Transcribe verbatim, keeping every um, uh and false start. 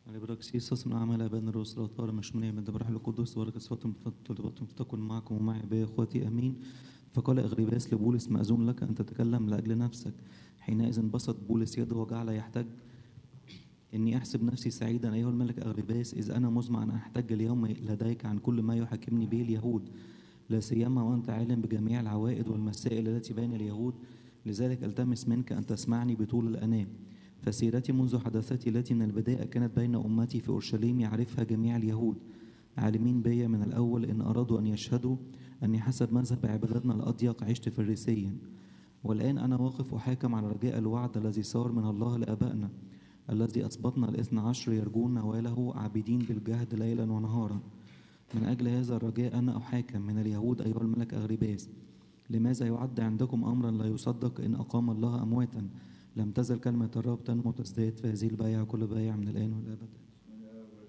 الإبراكسيس من أعمال أبان الرسل وطار مشمولية من دبر روح القدس وبركة صفات طلبات تكن معكم ومعي بي إخوتي أمين. فقال أغرباس لبولس: مأذون لك أن تتكلم لأجل نفسك. حينئذ بسط بولس يده وجعل يحتج: إني أحسب نفسي سعيدا أيها الملك أغرباس، إذ أنا مزمع أن أحتج اليوم لديك عن كل ما يحاكمني به اليهود، لا سيما وأنت عالم بجميع العوائد والمسائل التي بين اليهود. لذلك ألتمس منك أن تسمعني بطول الأناة. فسيرتي منذ حدثتي التي من البداية كانت بين أمتي في أورشليم يعرفها جميع اليهود، عالمين بي من الأول إن أرادوا أن يشهدوا أني حسب مذهب عبادتنا الأضيق عشت فريسيا. والآن أنا واقف أحاكم على رجاء الوعد الذي صار من الله لآبائنا، الذي أثبتنا الاثنى عشر يرجون نواله عابدين بالجهد ليلا ونهارا. من أجل هذا الرجاء أنا أحاكم من اليهود أيها الملك أغرباس. لماذا يعد عندكم أمرا لا يصدق إن أقام الله أمواتا؟ لم تزل كلمة الرب تنمو وتزداد في هذه البيعة كل بيعة من الآن